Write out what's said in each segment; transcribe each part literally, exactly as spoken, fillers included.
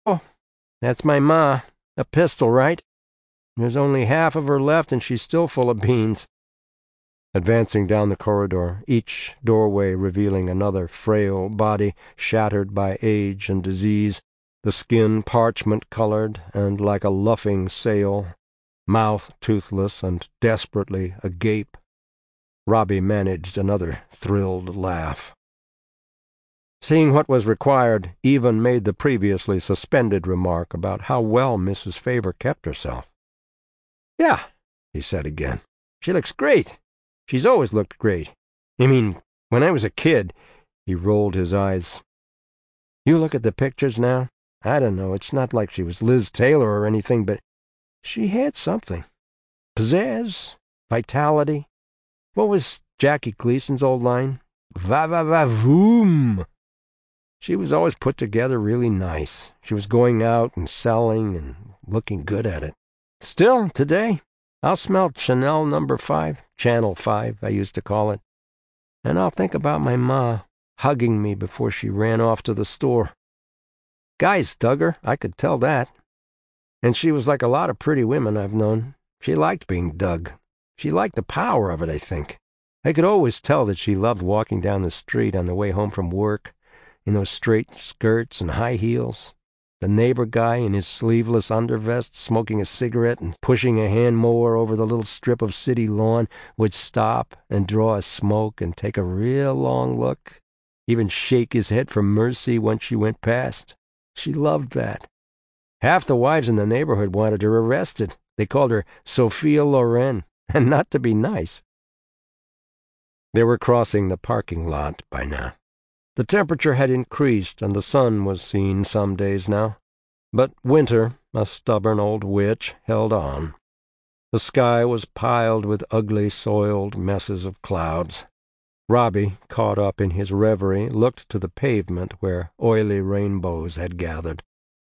Oh, that's my ma. A pistol, right? There's only half of her left, and she's still full of beans. Advancing down the corridor, each doorway revealing another frail body shattered by age and disease, the skin parchment-colored and like a luffing sail, mouth toothless and desperately agape, Robbie managed another thrilled laugh. Seeing what was required, even made the previously suspended remark about how well Missus Favor kept herself. "Yeah," he said again. "She looks great. She's always looked great. I mean, when I was a kid." He rolled his eyes. "You look at the pictures now. I don't know, it's not like she was Liz Taylor or anything, but she had something. Pizzazz, vitality. What was Jackie Gleason's old line? Va va va voom. She was always put together really nice. She was going out and selling and looking good at it. Still, today, I'll smell Chanel number five, Channel five, I used to call it, and I'll think about my ma hugging me before she ran off to the store. Guys dug her, I could tell that. And she was like a lot of pretty women I've known. She liked being dug. She liked the power of it, I think. I could always tell that she loved walking down the street on the way home from work, in those straight skirts and high heels. The neighbor guy in his sleeveless undervest, smoking a cigarette and pushing a hand mower over the little strip of city lawn, would stop and draw a smoke and take a real long look, even shake his head for mercy once she went past. She loved that. Half the wives in the neighborhood wanted her arrested. They called her Sophia Loren, and not to be nice. They were crossing the parking lot by now. The temperature had increased, and the sun was seen some days now. But winter, a stubborn old witch, held on. The sky was piled with ugly, soiled messes of clouds. Robbie, caught up in his reverie, looked to the pavement where oily rainbows had gathered.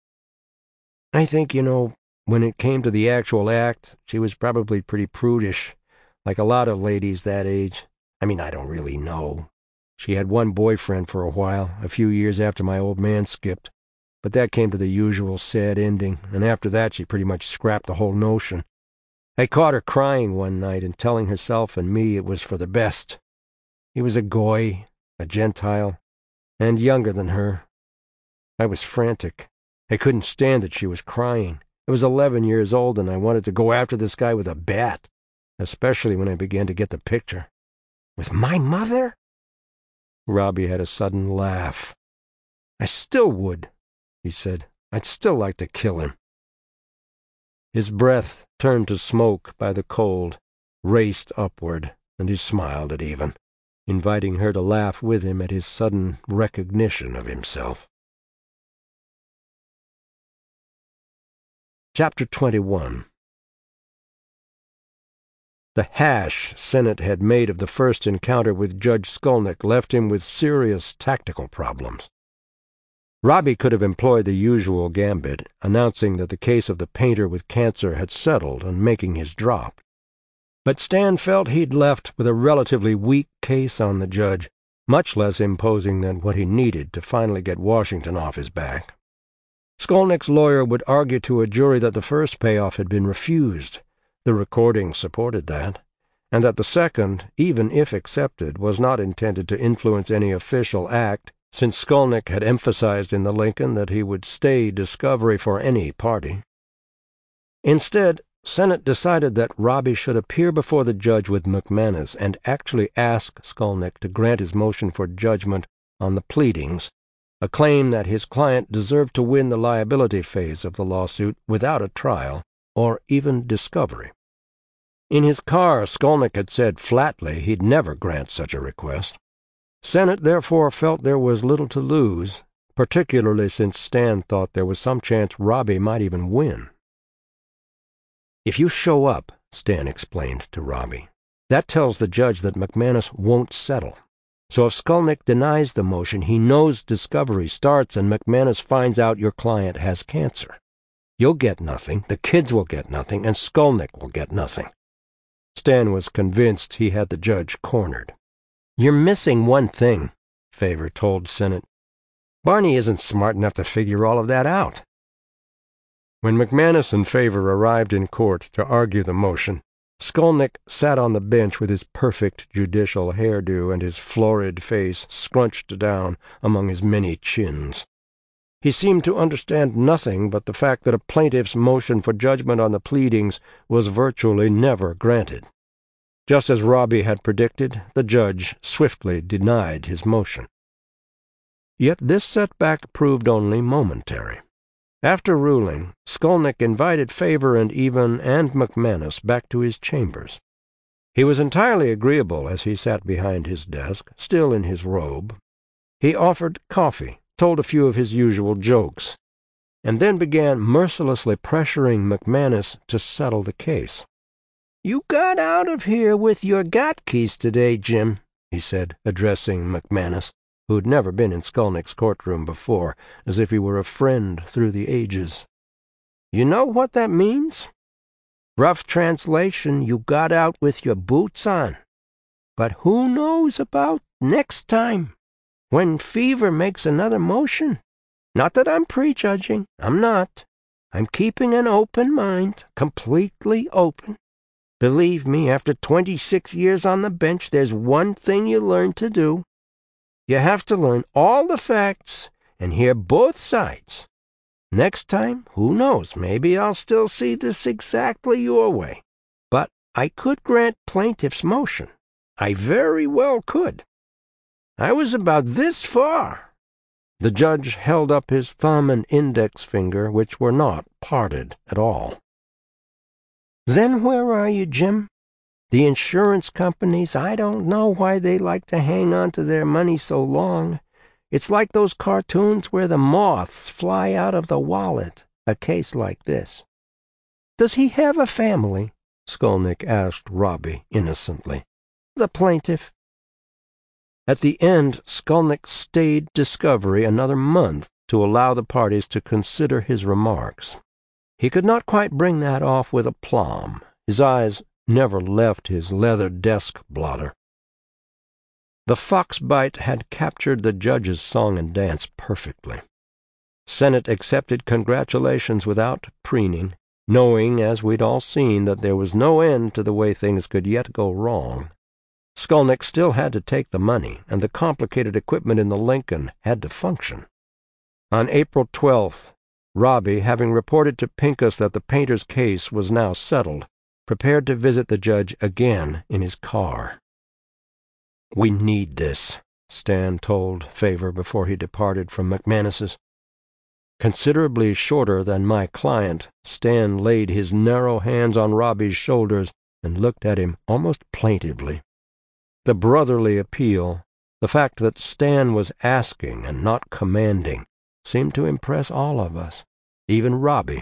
I think, you know, when it came to the actual act, she was probably pretty prudish, like a lot of ladies that age. I mean, I don't really know. She had one boyfriend for a while, a few years after my old man skipped, but that came to the usual sad ending, and after that she pretty much scrapped the whole notion. I caught her crying one night and telling herself and me it was for the best. He was a goy, a Gentile, and younger than her. I was frantic. I couldn't stand that she was crying. I was eleven years old, and I wanted to go after this guy with a bat, especially when I began to get the picture. With my mother? Robbie had a sudden laugh. I still would, he said. I'd still like to kill him. His breath, turned to smoke by the cold, raced upward, and he smiled at Even, inviting her to laugh with him at his sudden recognition of himself. Chapter twenty-one. The hash Sennett had made of the first encounter with Judge Skolnick left him with serious tactical problems. Robbie could have employed the usual gambit, announcing that the case of the painter with cancer had settled and making his drop. But Stan felt he'd left with a relatively weak case on the judge, much less imposing than what he needed to finally get Washington off his back. Skolnick's lawyer would argue to a jury that the first payoff had been refused. The recording supported that, and that the second, even if accepted, was not intended to influence any official act, since Skolnick had emphasized in the Lincoln that he would stay discovery for any party. Instead, Sennett decided that Robbie should appear before the judge with McManus and actually ask Skolnick to grant his motion for judgment on the pleadings, a claim that his client deserved to win the liability phase of the lawsuit without a trial or even discovery. In his car, Skolnick had said flatly he'd never grant such a request. Sennett therefore felt there was little to lose, particularly since Stan thought there was some chance Robbie might even win. "If you show up," Stan explained to Robbie, "that tells the judge that McManus won't settle. So if Skolnick denies the motion, he knows discovery starts and McManus finds out your client has cancer. You'll get nothing, the kids will get nothing, and Skolnick will get nothing." Stan was convinced he had the judge cornered. "You're missing one thing," Favor told Sennett. "Barney isn't smart enough to figure all of that out. When McManus and Favor arrived in court to argue the motion, Skolnick sat on the bench with his perfect judicial hairdo and his florid face scrunched down among his many chins. He seemed to understand nothing but the fact that a plaintiff's motion for judgment on the pleadings was virtually never granted. Just as Robbie had predicted, the judge swiftly denied his motion. Yet this setback proved only momentary. After ruling, Skolnick invited Favor and Even and McManus back to his chambers. He was entirely agreeable as he sat behind his desk, still in his robe. He offered coffee, told a few of his usual jokes, and then began mercilessly pressuring McManus to settle the case. "You got out of here with your got-keys today, Jim," he said, addressing McManus, who had never been in Skolnick's courtroom before, as if he were a friend through the ages. "You know what that means? Rough translation, you got out with your boots on. But who knows about next time, when Fever makes another motion? Not that I'm prejudging, I'm not. I'm keeping an open mind, completely open. Believe me, after twenty-six years on the bench, there's one thing you learn to do. You have to learn all the facts and hear both sides. Next time, who knows, maybe I'll still see this exactly your way. But I could grant plaintiff's motion. I very well could. I was about this far." The judge held up his thumb and index finger, which were not parted at all. "Then where are you, Jim? The insurance companies, I don't know why they like to hang on to their money so long. It's like those cartoons where the moths fly out of the wallet, a case like this." "Does he have a family?" Skolnick asked Robbie innocently. "The plaintiff." At the end, Skolnick stayed discovery another month to allow the parties to consider his remarks. He could not quite bring that off with aplomb. His eyes never left his leather desk blotter. The fox bite had captured the judge's song and dance perfectly. Sennett accepted congratulations without preening, knowing, as we'd all seen, that there was no end to the way things could yet go wrong. Skolnick still had to take the money, and the complicated equipment in the Lincoln had to function. On April twelfth, Robbie, having reported to Pincus that the painter's case was now settled, prepared to visit the judge again in his car. "We need this," Stan told Favor before he departed from McManus's. Considerably shorter than my client, Stan laid his narrow hands on Robbie's shoulders and looked at him almost plaintively. The brotherly appeal, the fact that Stan was asking and not commanding, seemed to impress all of us, even Robbie.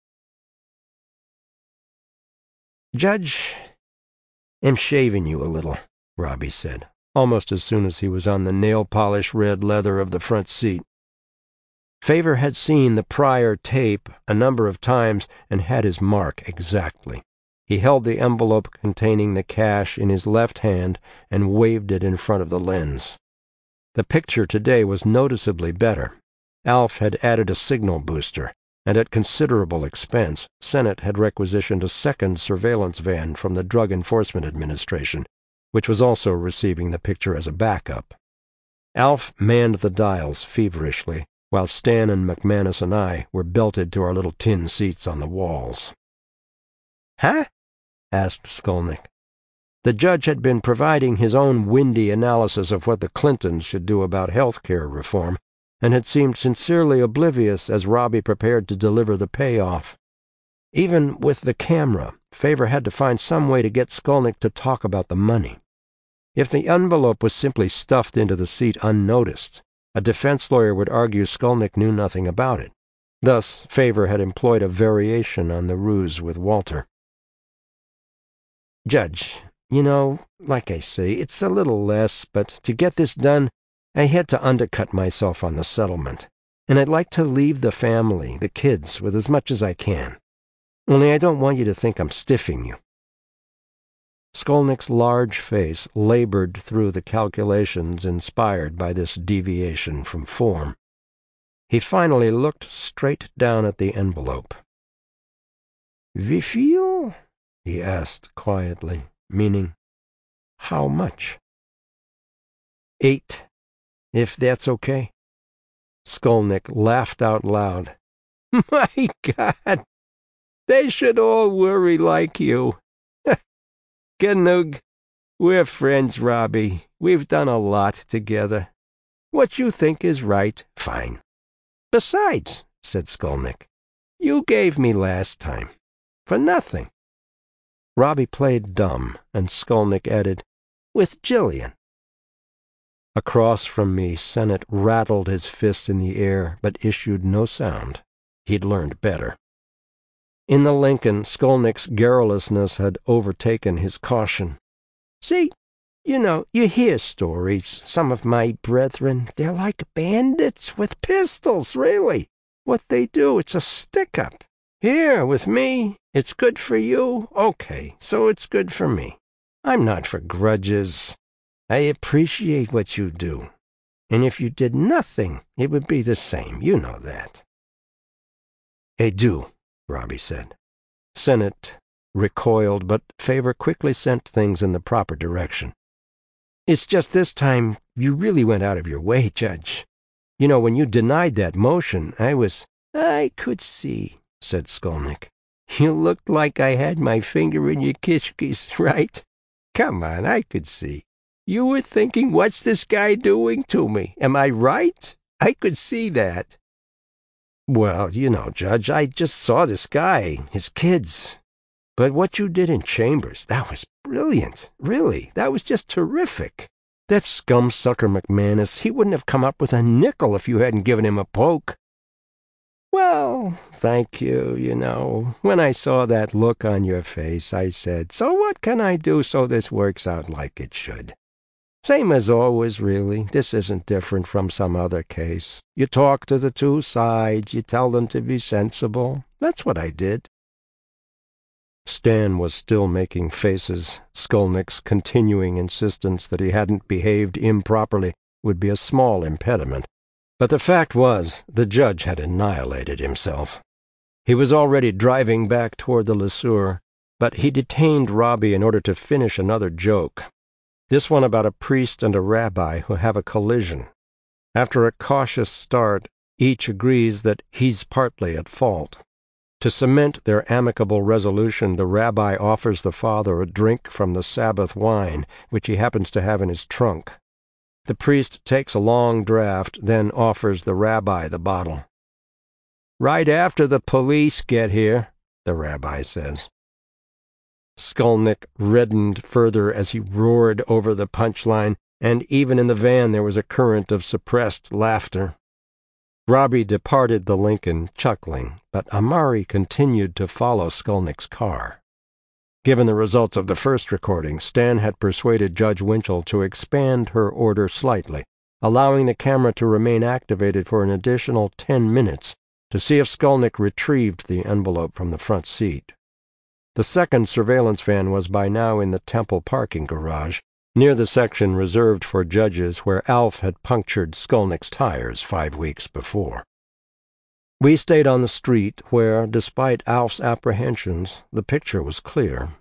"Judge, I'm shaving you a little," Robbie said, almost as soon as he was on the nail-polish red leather of the front seat. Favor had seen the prior tape a number of times and had his mark exactly. He held the envelope containing the cash in his left hand and waved it in front of the lens. The picture today was noticeably better. Alf had added a signal booster, and at considerable expense, Sennett had requisitioned a second surveillance van from the Drug Enforcement Administration, which was also receiving the picture as a backup. Alf manned the dials feverishly, while Stan and McManus and I were belted to our little tin seats on the walls. "Huh?" asked Skolnick. The judge had been providing his own windy analysis of what the Clintons should do about health care reform, and had seemed sincerely oblivious as Robbie prepared to deliver the payoff. Even with the camera, Favor had to find some way to get Skolnick to talk about the money. If the envelope was simply stuffed into the seat unnoticed, a defense lawyer would argue Skolnick knew nothing about it. Thus, Favor had employed a variation on the ruse with Walter. "Judge, you know, like I say, it's a little less, but to get this done, I had to undercut myself on the settlement, and I'd like to leave the family, the kids, with as much as I can. Only I don't want you to think I'm stiffing you." Skolnick's large face labored through the calculations inspired by this deviation from form. He finally looked straight down at the envelope. Wie viel? He asked quietly, meaning, how much? Eight, if that's okay. Skolnick laughed out loud. My God, they should all worry like you. Genug. We're friends, Robbie. We've done a lot together. What you think is right, fine. Besides, said Skolnick, you gave me last time. For nothing. Robbie played dumb, and Skolnick added, with Jillian. Across from me, Sennett rattled his fist in the air, but issued no sound. He'd learned better. In the Lincoln, Skolnick's garrulousness had overtaken his caution. See, you know, you hear stories. Some of my brethren, they're like bandits with pistols, really. What they do, it's a stick-up. Here, with me, it's good for you. Okay, so it's good for me. I'm not for grudges. I appreciate what you do. And if you did nothing, it would be the same. You know that. I do, Robbie said. Sennett recoiled, but favor quickly sent things in the proper direction. It's just this time you really went out of your way, Judge. You know, when you denied that motion, I was... I could see, said Skolnick. You looked like I had my finger in your kishkis, right? Come on, I could see. You were thinking, what's this guy doing to me? Am I right? I could see that. Well, you know, Judge, I just saw this guy, his kids. But what you did in Chambers, that was brilliant. Really, that was just terrific. That scum-sucker McManus, he wouldn't have come up with a nickel if you hadn't given him a poke. Well, thank you, you know. When I saw that look on your face, I said, so what can I do so this works out like it should? Same as always, really. This isn't different from some other case. You talk to the two sides, you tell them to be sensible. That's what I did. Stan was still making faces. Skolnick's continuing insistence that he hadn't behaved improperly would be a small impediment. But the fact was, the judge had annihilated himself. He was already driving back toward the LeSueur, but he detained Robbie in order to finish another joke. This one about a priest and a rabbi who have a collision. After a cautious start, each agrees that he's partly at fault. To cement their amicable resolution, the rabbi offers the father a drink from the Sabbath wine, which he happens to have in his trunk. The priest takes a long draught, then offers the rabbi the bottle. Right after the police get here, the rabbi says. Skolnick reddened further as he roared over the punchline, and even in the van there was a current of suppressed laughter. Robbie departed the Lincoln, chuckling, but Amari continued to follow Skolnick's car. Given the results of the first recording, Stan had persuaded Judge Winchell to expand her order slightly, allowing the camera to remain activated for an additional ten minutes to see if Skolnick retrieved the envelope from the front seat. The second surveillance van was by now in the Temple parking garage, near the section reserved for judges where Alf had punctured Skolnick's tires five weeks before. We stayed on the street where, despite Alf's apprehensions, the picture was clear.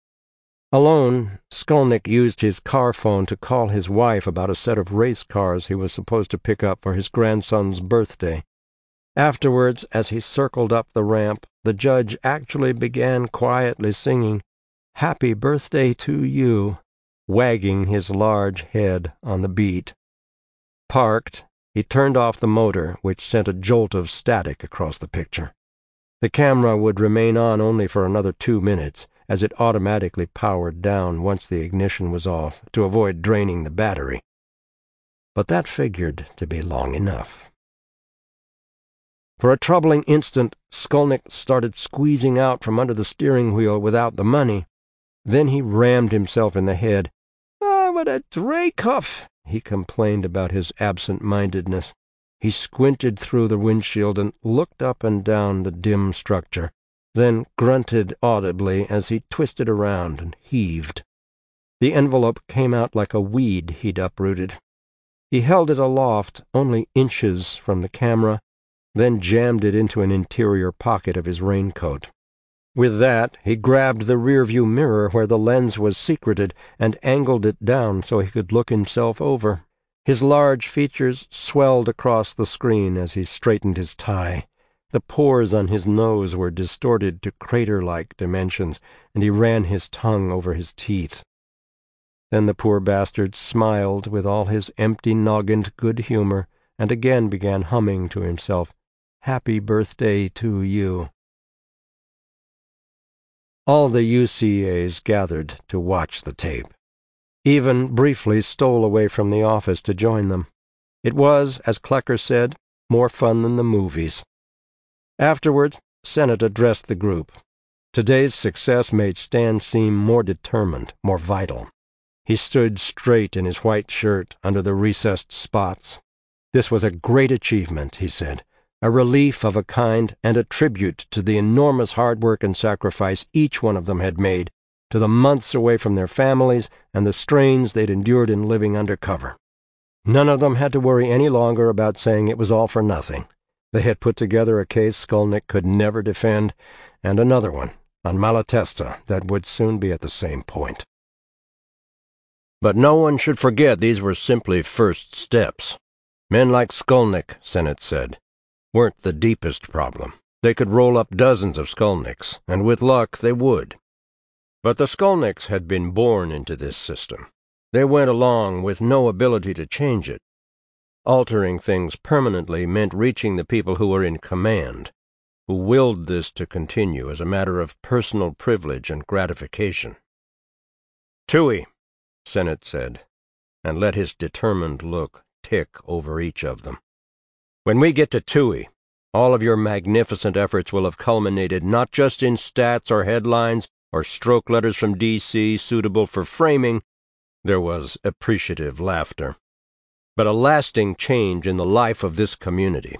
Alone, Skolnick used his car phone to call his wife about a set of race cars he was supposed to pick up for his grandson's birthday. Afterwards, as he circled up the ramp, the judge actually began quietly singing, "Happy Birthday to You," wagging his large head on the beat. Parked, he turned off the motor, which sent a jolt of static across the picture. The camera would remain on only for another two minutes, as it automatically powered down once the ignition was off, to avoid draining the battery. But that figured to be long enough. For a troubling instant, Skolnick started squeezing out from under the steering wheel without the money. Then he rammed himself in the head. "Ah, what a Dreykhoff!" he complained about his absent-mindedness. He squinted through the windshield and looked up and down the dim structure, then grunted audibly as he twisted around and heaved. The envelope came out like a weed he'd uprooted. He held it aloft, only inches from the camera, then jammed it into an interior pocket of his raincoat. With that, he grabbed the rearview mirror where the lens was secreted and angled it down so he could look himself over. His large features swelled across the screen as he straightened his tie. The pores on his nose were distorted to crater-like dimensions, and he ran his tongue over his teeth. Then the poor bastard smiled with all his empty-noggined good humor, and again began humming to himself, "Happy birthday to you." All the U C As gathered to watch the tape. Even briefly stole away from the office to join them. It was, as Klecker said, more fun than the movies. Afterwards, Sennett addressed the group. Today's success made Stan seem more determined, more vital. He stood straight in his white shirt under the recessed spots. This was a great achievement, he said, a relief of a kind and a tribute to the enormous hard work and sacrifice each one of them had made, to the months away from their families and the strains they'd endured in living under cover. None of them had to worry any longer about saying it was all for nothing. They had put together a case Skolnick could never defend, and another one, on Malatesta, that would soon be at the same point. But no one should forget these were simply first steps. Men like Skolnick, Sennett said, weren't the deepest problem. They could roll up dozens of Skolnicks, and with luck they would. But the Skolnicks had been born into this system. They went along with no ability to change it. Altering things permanently meant reaching the people who were in command, who willed this to continue as a matter of personal privilege and gratification. "Tui," Sennett said, and let his determined look tick over each of them. "When we get to Tui, all of your magnificent efforts will have culminated not just in stats or headlines or stroke letters from D C suitable for framing," there was appreciative laughter, "but a lasting change in the life of this community."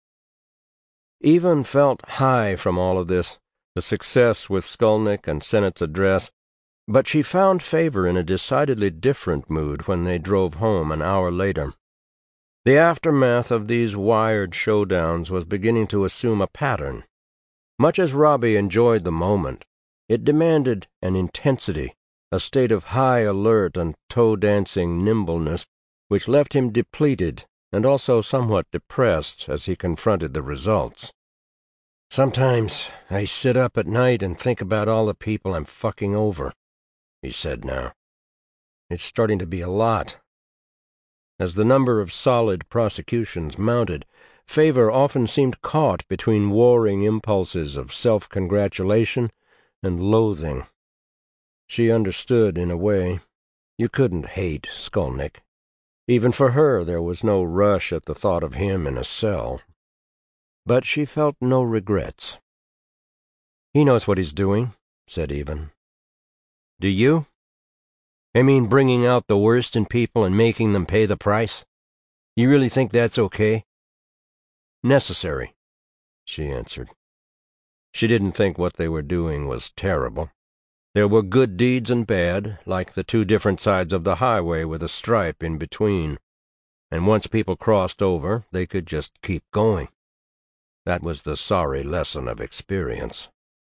Even felt high from all of this, the success with Skolnick and Sennett's address, but she found favor in a decidedly different mood when they drove home an hour later. The aftermath of these wired showdowns was beginning to assume a pattern. Much as Robbie enjoyed the moment, it demanded an intensity, a state of high alert and toe-dancing nimbleness, which left him depleted and also somewhat depressed as he confronted the results. "Sometimes I sit up at night and think about all the people I'm fucking over," he said now. "It's starting to be a lot." As the number of solid prosecutions mounted, Favor often seemed caught between warring impulses of self-congratulation and loathing. She understood in a way. You couldn't hate Skolnick. Even for her there was no rush at the thought of him in a cell. But she felt no regrets. "He knows what he's doing," said Even. "Do you? I mean bringing out the worst in people and making them pay the price? You really think that's okay?" "Necessary," she answered. She didn't think what they were doing was terrible. There were good deeds and bad, like the two different sides of the highway with a stripe in between. And once people crossed over, they could just keep going. That was the sorry lesson of experience.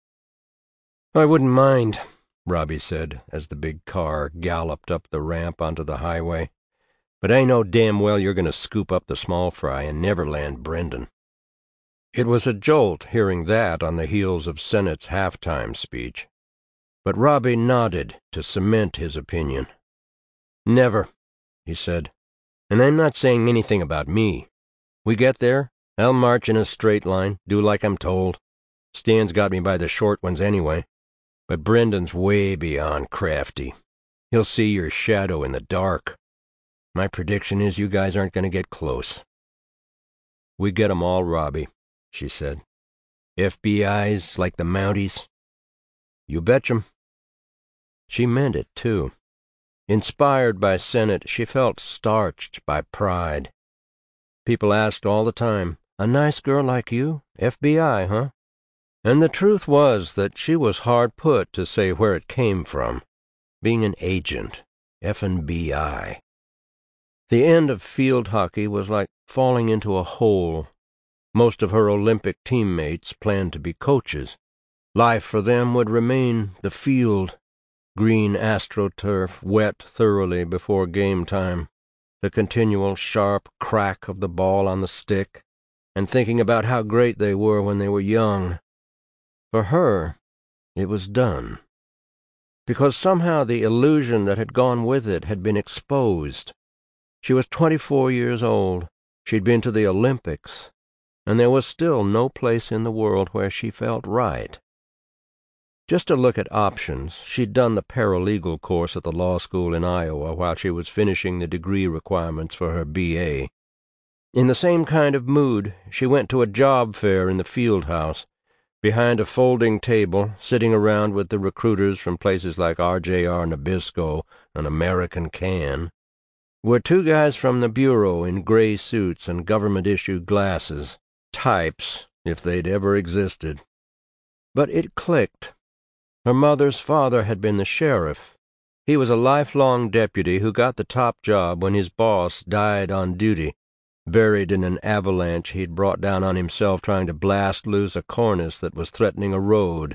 "I wouldn't mind," Robbie said, as the big car galloped up the ramp onto the highway. "But I know damn well you're going to scoop up the small fry and never land Brendan." It was a jolt hearing that on the heels of Sennett's halftime speech. But Robbie nodded to cement his opinion. "Never," he said. "And I'm not saying anything about me. We get there, I'll march in a straight line, do like I'm told. Stan's got me by the short ones anyway. But Brendan's way beyond crafty. He'll see your shadow in the dark. My prediction is you guys aren't going to get close." "We get 'em all, Robbie," she said. "F B Is like the Mounties." "You betch'em." She meant it, too. Inspired by Sennett, she felt starched by pride. People asked all the time, "A nice girl like you? F B I, huh?" And the truth was that she was hard put to say where it came from. Being an agent, F and B I. The end of field hockey was like falling into a hole. Most of her Olympic teammates planned to be coaches. Life for them would remain the field, green astroturf wet thoroughly before game time, the continual sharp crack of the ball on the stick, and thinking about how great they were when they were young. For her, it was done. Because somehow the illusion that had gone with it had been exposed. She was twenty-four years old. She'd been to the Olympics, and there was still no place in the world where she felt right. Just to look at options, she'd done the paralegal course at the law school in Iowa while she was finishing the degree requirements for her B A. In the same kind of mood, she went to a job fair in the field house, behind a folding table, sitting around with the recruiters from places like R J R Nabisco and American Can, were two guys from the Bureau in gray suits and government-issued glasses, types, if they'd ever existed. But it clicked. Her mother's father had been the sheriff. He was a lifelong deputy who got the top job when his boss died on duty, buried in an avalanche he'd brought down on himself trying to blast loose a cornice that was threatening a road.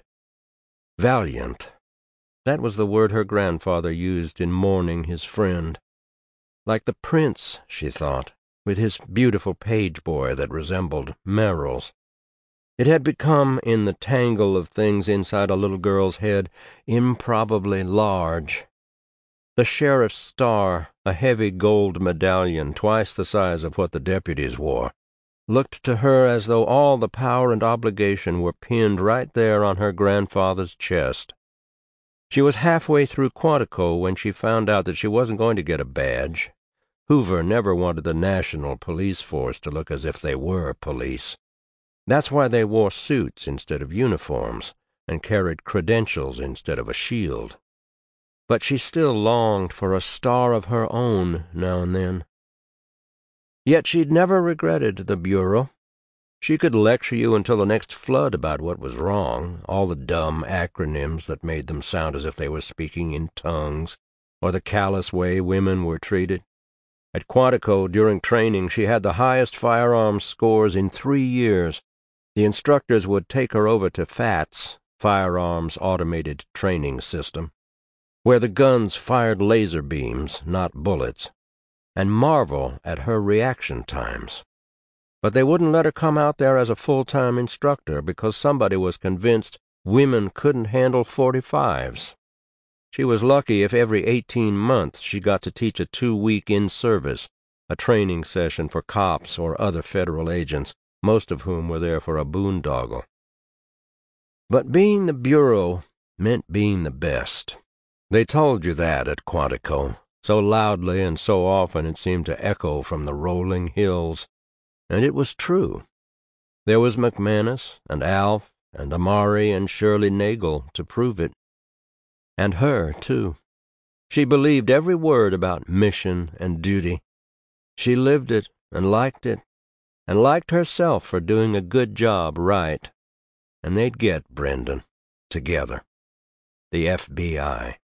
Valiant. That was the word her grandfather used in mourning his friend. Like the prince, she thought, with his beautiful page boy that resembled Merrill's. It had become, in the tangle of things inside a little girl's head, improbably large. The sheriff's star, a heavy gold medallion twice the size of what the deputies wore, looked to her as though all the power and obligation were pinned right there on her grandfather's chest. She was halfway through Quantico when she found out that she wasn't going to get a badge. Hoover never wanted the national police force to look as if they were police. That's why they wore suits instead of uniforms, and carried credentials instead of a shield. But she still longed for a star of her own now and then. Yet she'd never regretted the Bureau. She could lecture you until the next flood about what was wrong, all the dumb acronyms that made them sound as if they were speaking in tongues, or the callous way women were treated. At Quantico, during training, she had the highest firearms scores in three years. The instructors would take her over to FATS, Firearms Automated Training System, where the guns fired laser beams, not bullets, and marvel at her reaction times. But they wouldn't let her come out there as a full-time instructor because somebody was convinced women couldn't handle forty-fives. She was lucky if every eighteen months she got to teach a two-week in-service, a training session for cops or other federal agents, most of whom were there for a boondoggle. But being the Bureau meant being the best. They told you that at Quantico, so loudly and so often it seemed to echo from the rolling hills. And it was true. There was McManus and Alf and Amari and Shirley Nagel to prove it. And her, too. She believed every word about mission and duty. She lived it and liked it, and liked herself for doing a good job right. And they'd get Brendan, together. The F B I.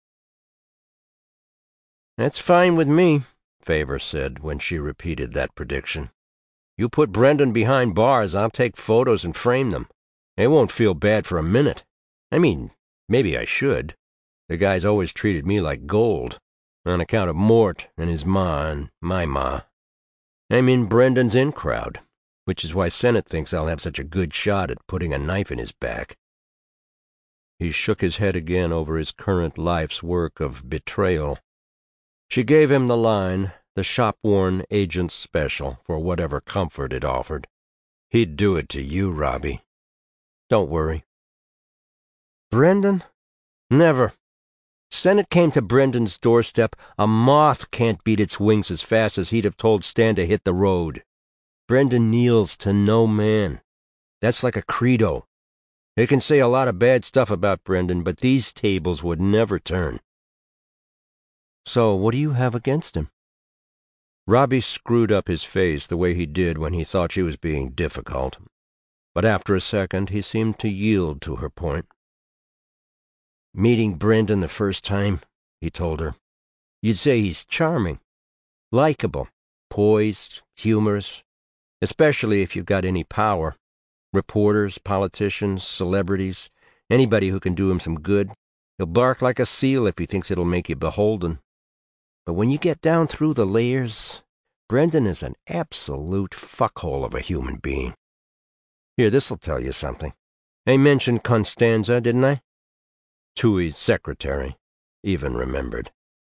"That's fine with me," Favor said when she repeated that prediction. "You put Brendan behind bars, I'll take photos and frame them. It won't feel bad for a minute. I mean, maybe I should. The guy's always treated me like gold, on account of Mort and his ma and my ma. I'm in Brendan's in-crowd, which is why Sennett thinks I'll have such a good shot at putting a knife in his back." He shook his head again over his current life's work of betrayal. She gave him the line, the shop-worn agent's special, for whatever comfort it offered. "He'd do it to you, Robbie. Don't worry." "Brendan? Never. Sennett came to Brendan's doorstep. A moth can't beat its wings as fast as he'd have told Stan to hit the road. Brendan kneels to no man. That's like a credo. They can say a lot of bad stuff about Brendan, but these tables would never turn." "So what do you have against him?" Robbie screwed up his face the way he did when he thought she was being difficult. But after a second he seemed to yield to her point. "Meeting Brendan the first time," he told her, "you'd say he's charming, likable, poised, humorous, especially if you've got any power. Reporters, politicians, celebrities, Anybody who can do him some good, he'll bark like a seal if he thinks it'll make you beholden. But when you get down through the layers, Brendan is an absolute fuckhole of a human being. Here, this'll tell you something. I mentioned Constanza, didn't I? Tui's secretary, even remembered.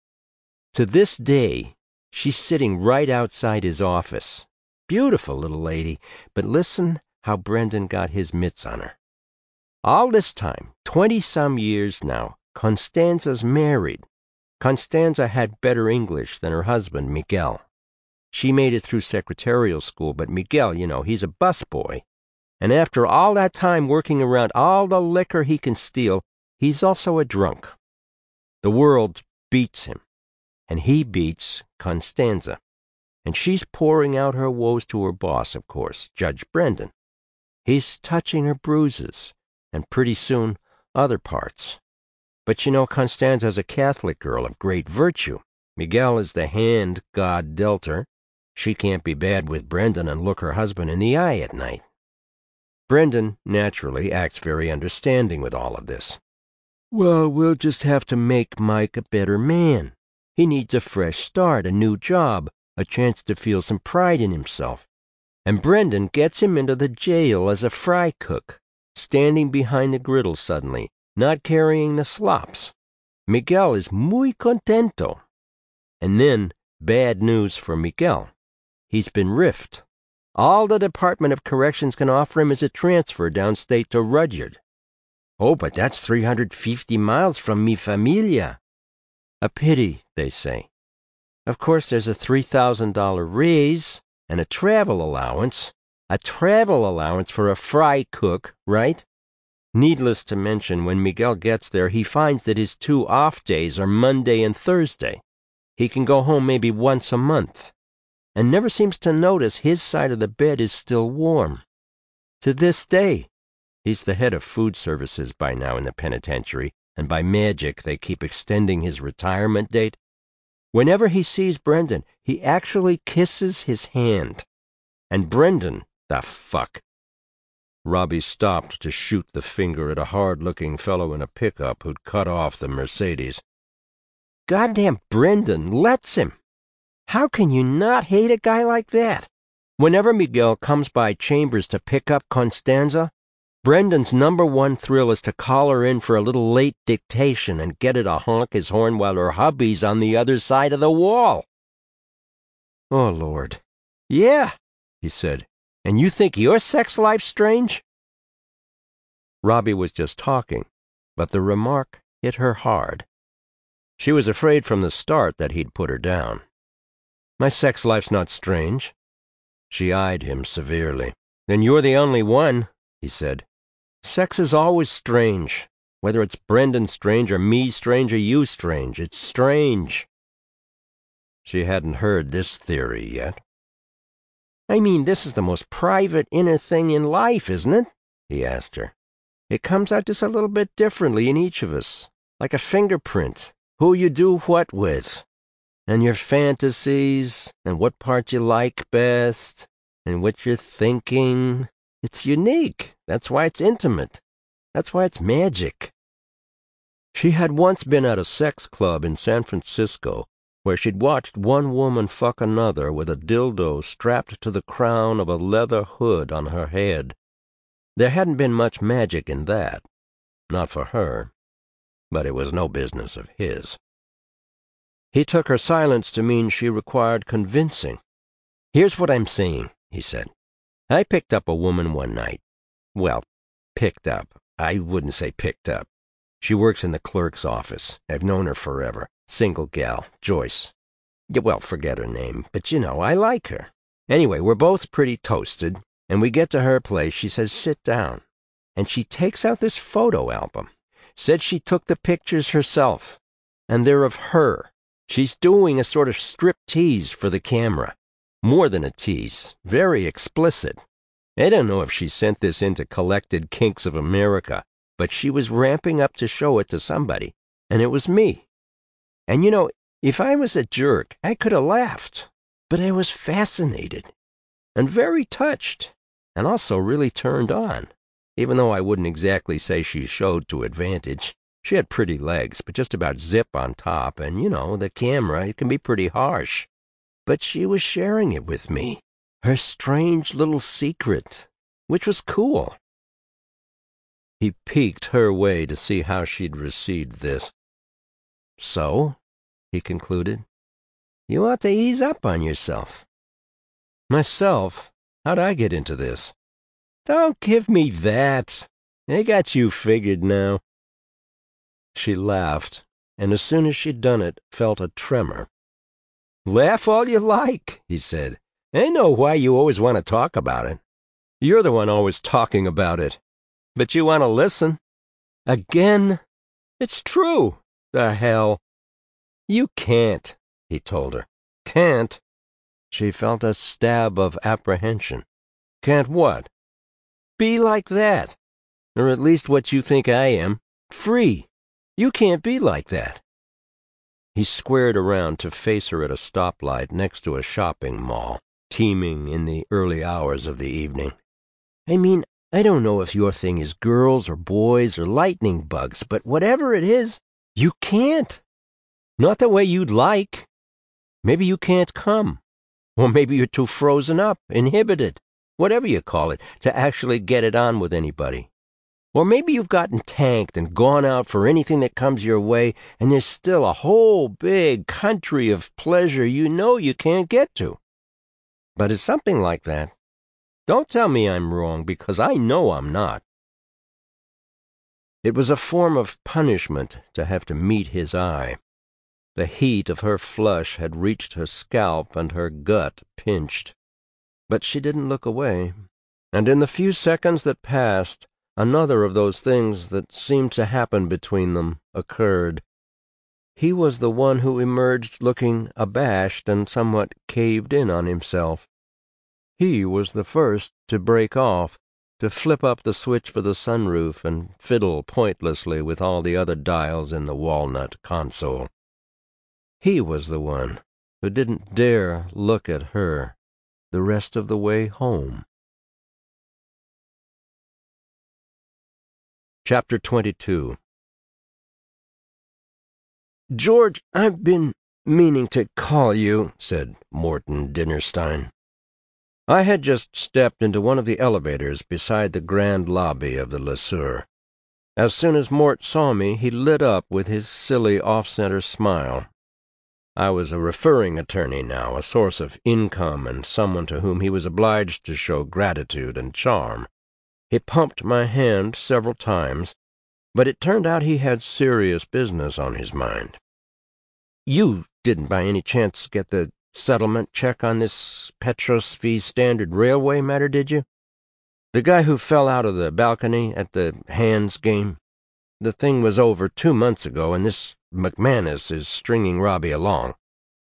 To this day, she's sitting right outside his office. Beautiful little lady, but listen how Brendan got his mitts on her. All this time, twenty-some years now, Constanza's married. Constanza had better English than her husband, Miguel. She made it through secretarial school, but Miguel, you know, he's a busboy. And after all that time working around all the liquor he can steal, he's also a drunk. The world beats him, and he beats Constanza. And she's pouring out her woes to her boss, of course, Judge Brendan. He's touching her bruises, and pretty soon, other parts. But you know, Constanza's a Catholic girl of great virtue. Miguel is the hand God dealt her. She can't be bad with Brendan and look her husband in the eye at night. Brendan, naturally, acts very understanding with all of this. Well, we'll just have to make Mike a better man. He needs a fresh start, a new job, a chance to feel some pride in himself. And Brendan gets him into the jail as a fry cook, standing behind the griddle suddenly, not carrying the slops. Miguel is muy contento. And then, bad news for Miguel. He's been riffed. All the Department of Corrections can offer him is a transfer downstate to Rudyard. Oh, but that's three hundred fifty miles from mi familia. A pity, they say. Of course, there's a three thousand dollar raise and a travel allowance. A travel allowance for a fry cook, right? Needless to mention, when Miguel gets there, he finds that his two off days are Monday and Thursday. He can go home maybe once a month, and never seems to notice his side of the bed is still warm. To this day, he's the head of food services by now in the penitentiary, and by magic they keep extending his retirement date. Whenever he sees Brendan, he actually kisses his hand. And Brendan, the fuck. Robbie stopped to shoot the finger at a hard-looking fellow in a pickup who'd cut off the Mercedes. Goddamn Brendan lets him. How can you not hate a guy like that? Whenever Miguel comes by Chambers to pick up Constanza, Brendan's number one thrill is to call her in for a little late dictation and get her to honk his horn while her hubby's on the other side of the wall. Oh, Lord. Yeah, he said. And you think your sex life's strange? Robbie was just talking, but the remark hit her hard. She was afraid from the start that he'd put her down. My sex life's not strange. She eyed him severely. Then you're the only one, he said. Sex is always strange. Whether it's Brendan strange or me strange or you strange, it's strange. She hadn't heard this theory yet. I mean, this is the most private inner thing in life, isn't it? He asked her. It comes out just a little bit differently in each of us, like a fingerprint. Who you do what with, and your fantasies, and what part you like best, and what you're thinking. It's unique. That's why it's intimate. That's why it's magic. She had once been at a sex club in San Francisco where she'd watched one woman fuck another with a dildo strapped to the crown of a leather hood on her head. There hadn't been much magic in that. Not for her. But it was no business of his. He took her silence to mean she required convincing. Here's what I'm saying, he said. I picked up a woman one night. Well, picked up. I wouldn't say picked up. She works in the clerk's office. I've known her forever. Single gal, Joyce. Yeah, well, forget her name, but you know, I like her. Anyway, we're both pretty toasted, and we get to her place. She says, sit down. And she takes out this photo album. Said she took the pictures herself, and they're of her. She's doing a sort of strip tease for the camera. More than a tease, very explicit. I don't know if she sent this into Collected Kinks of America, but she was ramping up to show it to somebody, and it was me. And you know, if I was a jerk, I could have laughed, but I was fascinated, and very touched, and also really turned on. even though I wouldn't exactly say she showed to advantage. She had pretty legs, but just about zip on top, and, you know, the camera, it can be pretty harsh. But she was sharing it with me, her strange little secret, which was cool. He peeked her way to see how she'd received this. "So," he concluded, "you ought to ease up on yourself." "Myself? How'd I get into this?" "Don't give me that. They got you figured now." She laughed, and as soon as she'd done it, felt a tremor. "Laugh all you like," he said. "I know why you always want to talk about it. You're the one always talking about it. But you want to listen? Again? It's true. The hell." "You can't," he told her. "Can't?" She felt a stab of apprehension. "Can't what?" "Be like that. Or at least what you think I am. Free. You can't be like that." He squared around to face her at a stoplight next to a shopping mall, teeming in the early hours of the evening. "I mean, I don't know if your thing is girls or boys or lightning bugs, but whatever it is, you can't. Not the way you'd like. Maybe you can't come. Or maybe you're too frozen up, inhibited, whatever you call it, to actually get it on with anybody. Or maybe you've gotten tanked and gone out for anything that comes your way, and there's still a whole big country of pleasure you know you can't get to. But it's something like that. Don't tell me I'm wrong, because I know I'm not." It was a form of punishment to have to meet his eye. The heat of her flush had reached her scalp and her gut pinched. But she didn't look away, and in the few seconds that passed, another of those things that seemed to happen between them occurred. He was the one who emerged looking abashed and somewhat caved in on himself. He was the first to break off, to flip up the switch for the sunroof and fiddle pointlessly with all the other dials in the walnut console. He was the one who didn't dare look at her the rest of the way home. Chapter twenty-two. "George, I've been meaning to call you," said Morton Dinnerstein. I had just stepped into one of the elevators beside the grand lobby of the Le Sueur. As soon as Mort saw me, he lit up with his silly off-center smile. I was a referring attorney now, a source of income, and someone to whom he was obliged to show gratitude and charm. He pumped my hand several times, but it turned out he had serious business on his mind. "You didn't by any chance get the settlement check on this Petros v. Standard Railway matter, did you? The guy who fell out of the balcony at the Hands game? The thing was over two months ago, and this McManus is stringing Robbie along."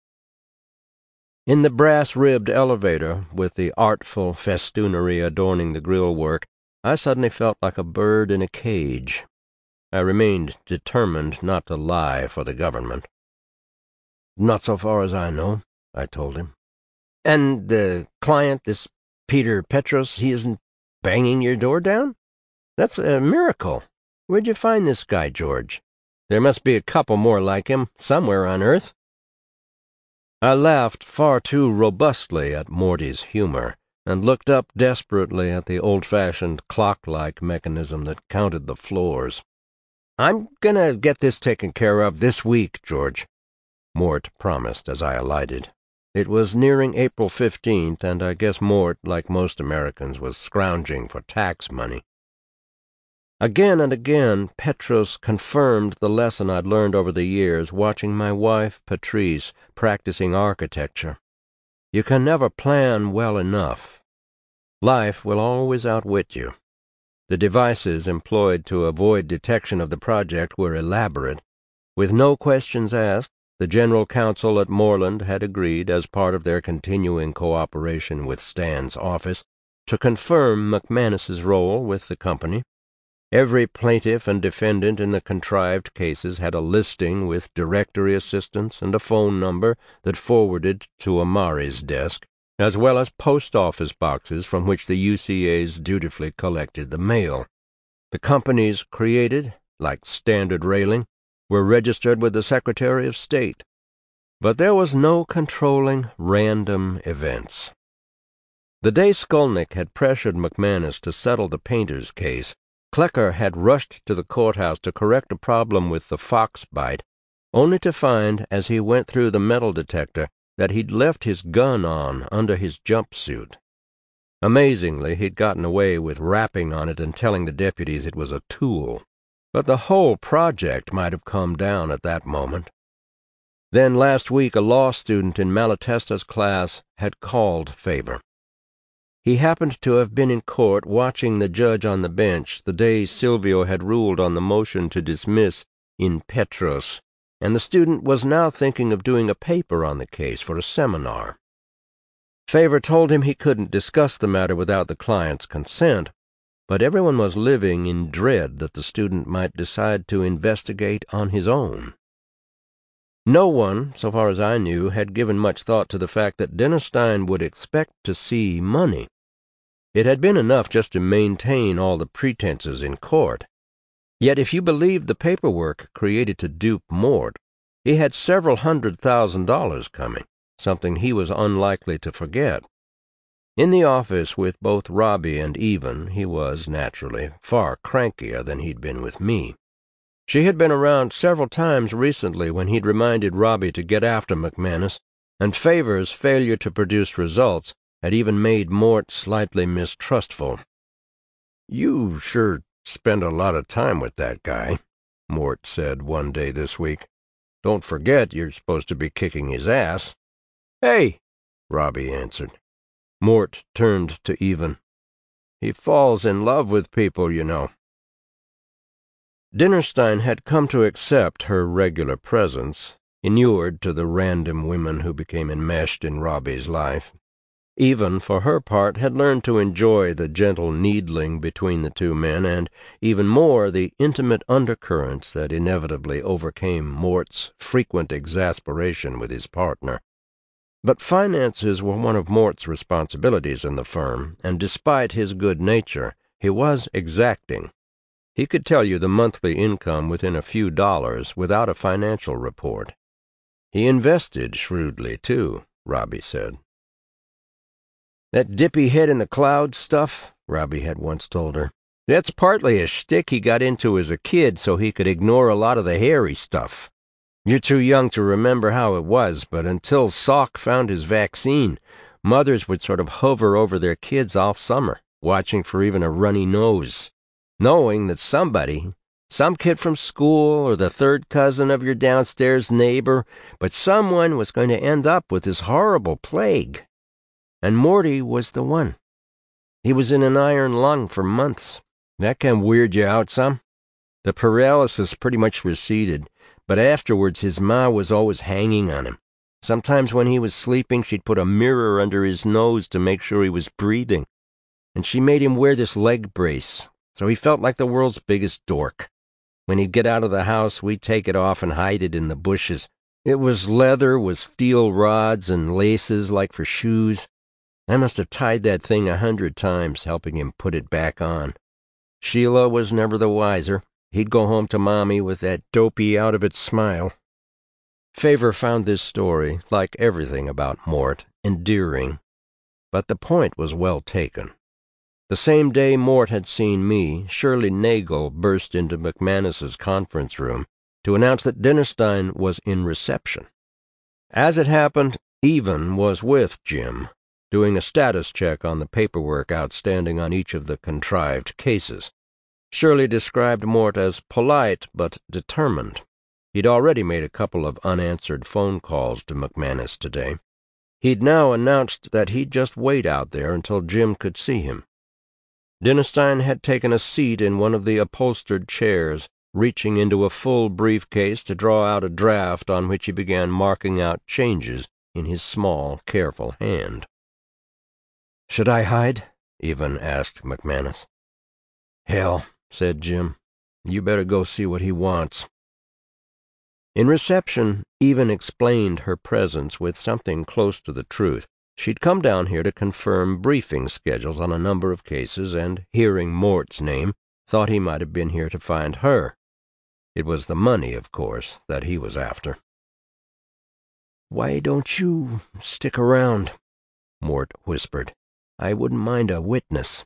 In the brass-ribbed elevator, with the artful festoonery adorning the grille-work, I suddenly felt like a bird in a cage. I remained determined not to lie for the government. "Not so far as I know," I told him. "And the client, this Peter Petros, he isn't banging your door down? That's a miracle. Where'd you find this guy, George? There must be a couple more like him somewhere on Earth." I laughed far too robustly at Morty's humor, and looked up desperately at the old-fashioned clock-like mechanism that counted the floors. "I'm gonna get this taken care of this week, George," Mort promised as I alighted. It was nearing April fifteenth, and I guess Mort, like most Americans, was scrounging for tax money. Again and again, Petros confirmed the lesson I'd learned over the years watching my wife, Patrice, practicing architecture. You can never plan well enough. Life will always outwit you. The devices employed to avoid detection of the project were elaborate. With no questions asked, the General Counsel at Moreland had agreed, as part of their continuing cooperation with Stan's office, to confirm McManus's role with the company. Every plaintiff and defendant in the contrived cases had a listing with directory assistants and a phone number that forwarded to Amari's desk, as well as post office boxes from which the U C As dutifully collected the mail. The companies created, like Standard Railing, were registered with the Secretary of State. But there was no controlling random events. The day Skolnick had pressured McManus to settle the painter's case, Klecker had rushed to the courthouse to correct a problem with the fox bite, only to find, as he went through the metal detector, that he'd left his gun on under his jumpsuit. Amazingly, he'd gotten away with rapping on it and telling the deputies it was a tool. But the whole project might have come down at that moment. Then last week a law student in Malatesta's class had called Favor. He happened to have been in court watching the judge on the bench the day Silvio had ruled on the motion to dismiss in Petros, and the student was now thinking of doing a paper on the case for a seminar. Favor told him he couldn't discuss the matter without the client's consent, but everyone was living in dread that the student might decide to investigate on his own. No one, so far as I knew, had given much thought to the fact that Dinnerstein would expect to see money. It had been enough just to maintain all the pretenses in court. Yet if you believed the paperwork created to dupe Mort, he had several hundred thousand dollars coming, something he was unlikely to forget. In the office with both Robbie and Even, he was, naturally, far crankier than he'd been with me. She had been around several times recently when he'd reminded Robbie to get after McManus, and Favor's failure to produce results had even made Mort slightly mistrustful. "You sure spend a lot of time with that guy," Mort said one day this week. "Don't forget you're supposed to be kicking his ass." "Hey," Robbie answered. Mort turned to Even. "He falls in love with people, you know." Dinnerstein had come to accept her regular presence, inured to the random women who became enmeshed in Robbie's life. Even, for her part, had learned to enjoy the gentle needling between the two men, and, even more, the intimate undercurrents that inevitably overcame Mort's frequent exasperation with his partner. But finances were one of Mort's responsibilities in the firm, and despite his good nature, he was exacting. He could tell you the monthly income within a few dollars without a financial report. He invested shrewdly, too, Robbie said. "That dippy head in the clouds stuff," Robbie had once told her, "that's partly a shtick he got into as a kid so he could ignore a lot of the hairy stuff. You're too young to remember how it was, but until Salk found his vaccine, mothers would sort of hover over their kids all summer, watching for even a runny nose, knowing that somebody, some kid from school or the third cousin of your downstairs neighbor, but someone was going to end up with this horrible plague. And Morty was the one. He was in an iron lung for months. That can weird you out some. The paralysis pretty much receded, but afterwards his ma was always hanging on him. Sometimes when he was sleeping, she'd put a mirror under his nose to make sure he was breathing, and she made him wear this leg brace, so he felt like the world's biggest dork. When he'd get out of the house, we'd take it off and hide it in the bushes. It was leather with steel rods and laces like for shoes. I must have tied that thing a hundred times, helping him put it back on. Sheila was never the wiser. He'd go home to Mommy with that dopey out-of-it smile. Favor found this story, like everything about Mort, endearing. But the point was well taken. The same day Mort had seen me, Shirley Nagel burst into McManus's conference room to announce that Dinnerstein was in reception. As it happened, Even was with Jim, doing a status check on the paperwork outstanding on each of the contrived cases. Shirley described Mort as polite but determined. He'd already made a couple of unanswered phone calls to McManus today. He'd now announced that he'd just wait out there until Jim could see him. Dinnerstein had taken a seat in one of the upholstered chairs, reaching into a full briefcase to draw out a draft on which he began marking out changes in his small, careful hand. "Should I hide?" Even asked McManus. "Hell," said Jim. "You better go see what he wants." In reception, Even explained her presence with something close to the truth. She'd come down here to confirm briefing schedules on a number of cases, and, hearing Mort's name, thought he might have been here to find her. It was the money, of course, that he was after. "Why don't you stick around?" Mort whispered. "I wouldn't mind a witness."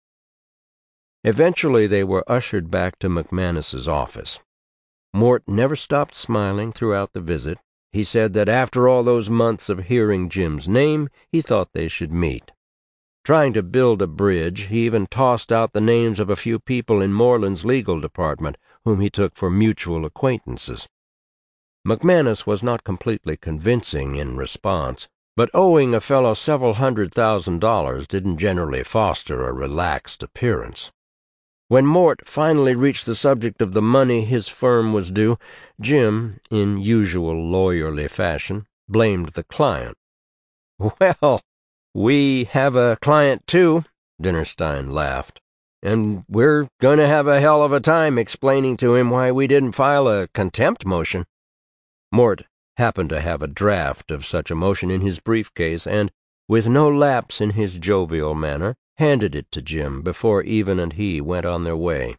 Eventually they were ushered back to McManus's office. Mort never stopped smiling throughout the visit. He said that after all those months of hearing Jim's name, he thought they should meet. Trying to build a bridge, he even tossed out the names of a few people in Moreland's legal department whom he took for mutual acquaintances. McManus was not completely convincing in response, but owing a fellow several hundred thousand dollars didn't generally foster a relaxed appearance. When Mort finally reached the subject of the money his firm was due, Jim, in usual lawyerly fashion, blamed the client. "Well, we have a client, too," Dinnerstein laughed, "and we're going to have a hell of a time explaining to him why we didn't file a contempt motion." Mort happened to have a draft of such a motion in his briefcase, and, with no lapse in his jovial manner, handed it to Jim before Even and he went on their way.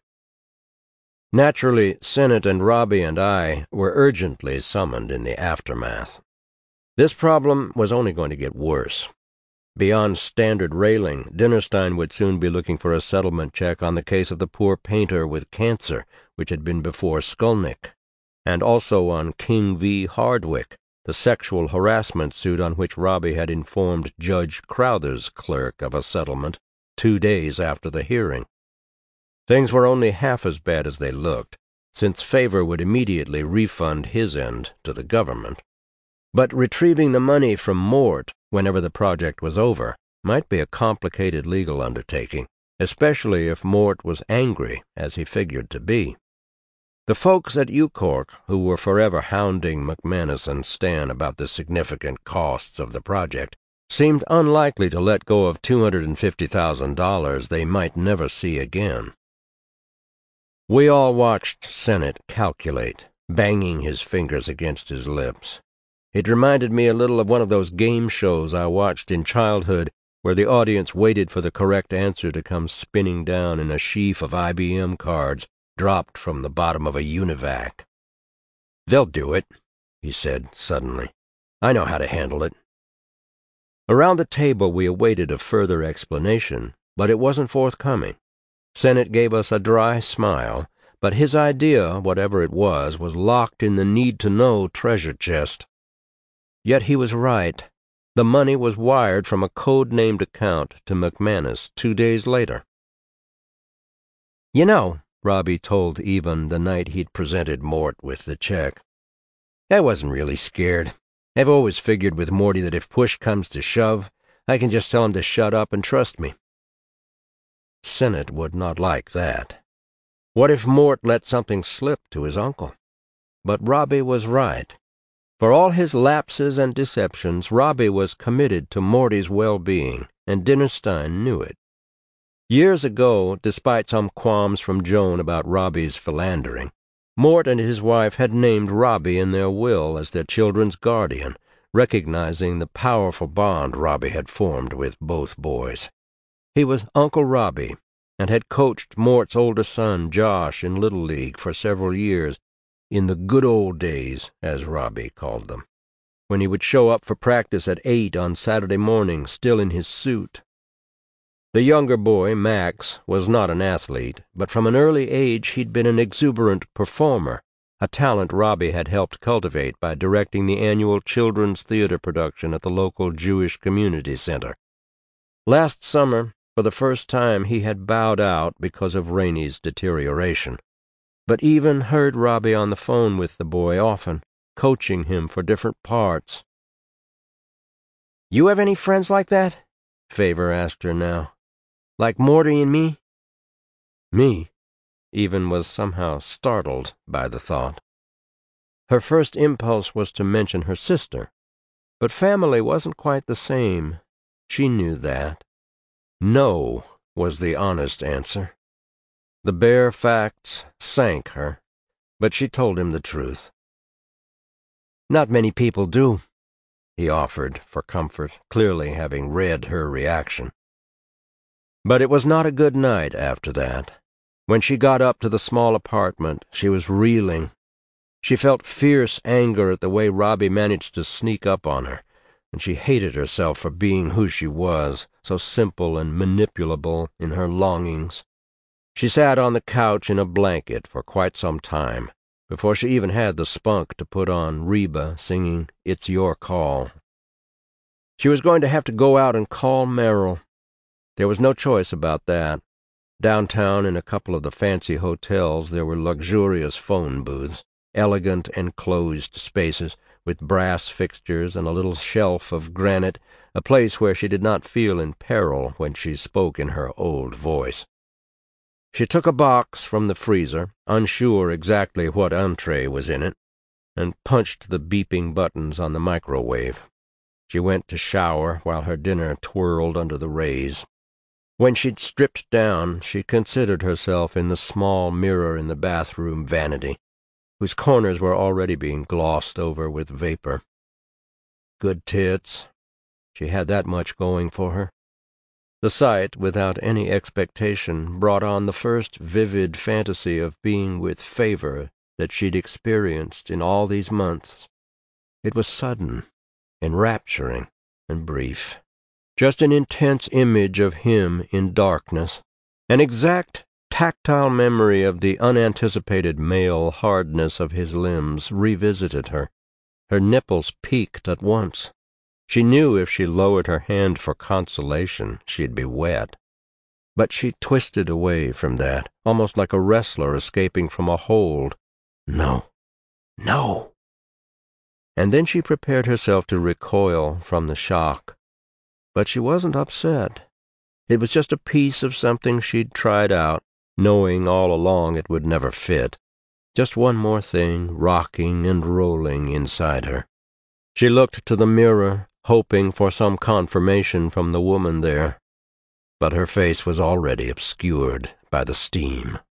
Naturally, Sennett and Robbie and I were urgently summoned in the aftermath. This problem was only going to get worse. Beyond standard railing, Dinnerstein would soon be looking for a settlement check on the case of the poor painter with cancer, which had been before Skolnick, and also on King v. Hardwick, the sexual harassment suit on which Robbie had informed Judge Crowther's clerk of a settlement two days after the hearing. Things were only half as bad as they looked, since Favor would immediately refund his end to the government. But retrieving the money from Mort whenever the project was over might be a complicated legal undertaking, especially if Mort was angry, as he figured to be. The folks at Ucork, who were forever hounding McManus and Stan about the significant costs of the project, seemed unlikely to let go of two hundred fifty thousand dollars they might never see again. We all watched Sennett calculate, banging his fingers against his lips. It reminded me a little of one of those game shows I watched in childhood where the audience waited for the correct answer to come spinning down in a sheaf of I B M cards dropped from the bottom of a Univac. "They'll do it," he said suddenly. "I know how to handle it." Around the table we awaited a further explanation, but it wasn't forthcoming. Sennett gave us a dry smile, but his idea, whatever it was, was locked in the need-to-know treasure chest. Yet he was right. The money was wired from a code-named account to McManus two days later. "You know," Robbie told Even the night he'd presented Mort with the check, "I wasn't really scared. I've always figured with Morty that if push comes to shove, I can just tell him to shut up and trust me." Sennett would not like that. What if Mort let something slip to his uncle? But Robbie was right. For all his lapses and deceptions, Robbie was committed to Morty's well-being, and Dinnerstein knew it. Years ago, despite some qualms from Joan about Robbie's philandering, Mort and his wife had named Robbie in their will as their children's guardian, recognizing the powerful bond Robbie had formed with both boys. He was Uncle Robbie, and had coached Mort's older son, Josh, in Little League for several years, in the good old days, as Robbie called them, when he would show up for practice at eight on Saturday morning, still in his suit. The younger boy, Max, was not an athlete, but from an early age he'd been an exuberant performer, a talent Robbie had helped cultivate by directing the annual children's theater production at the local Jewish Community Center. Last summer, for the first time, he had bowed out because of Rainey's deterioration, but Even heard Robbie on the phone with the boy often, coaching him for different parts. "You have any friends like that?" Favor asked her now. "Like Morty and me?" Me? Even was somehow startled by the thought. Her first impulse was to mention her sister, but family wasn't quite the same. She knew that. "No," was the honest answer. The bare facts sank her, but she told him the truth. "Not many people do," he offered for comfort, clearly having read her reaction. But it was not a good night after that. When she got up to the small apartment, she was reeling. She felt fierce anger at the way Robbie managed to sneak up on her, and she hated herself for being who she was, so simple and manipulable in her longings. She sat on the couch in a blanket for quite some time, before she even had the spunk to put on Reba singing It's Your Call. She was going to have to go out and call Merrill. There was no choice about that. Downtown, in a couple of the fancy hotels, there were luxurious phone booths, elegant enclosed spaces, with brass fixtures and a little shelf of granite, a place where she did not feel in peril when she spoke in her old voice. She took a box from the freezer, unsure exactly what entree was in it, and punched the beeping buttons on the microwave. She went to shower while her dinner twirled under the rays. When she'd stripped down, she considered herself in the small mirror in the bathroom vanity, whose corners were already being glossed over with vapor. Good tits. She had that much going for her. The sight, without any expectation, brought on the first vivid fantasy of being with favor that she'd experienced in all these months. It was sudden, enrapturing, and brief. Just an intense image of him in darkness, an exact tactile memory of the unanticipated male hardness of his limbs revisited her. Her nipples peaked at once. She knew if she lowered her hand for consolation, she'd be wet. But she twisted away from that, almost like a wrestler escaping from a hold. No, no. And then she prepared herself to recoil from the shock. But she wasn't upset. It was just a piece of something she'd tried out, knowing all along it would never fit. Just one more thing rocking and rolling inside her. She looked to the mirror, hoping for some confirmation from the woman there, but her face was already obscured by the steam.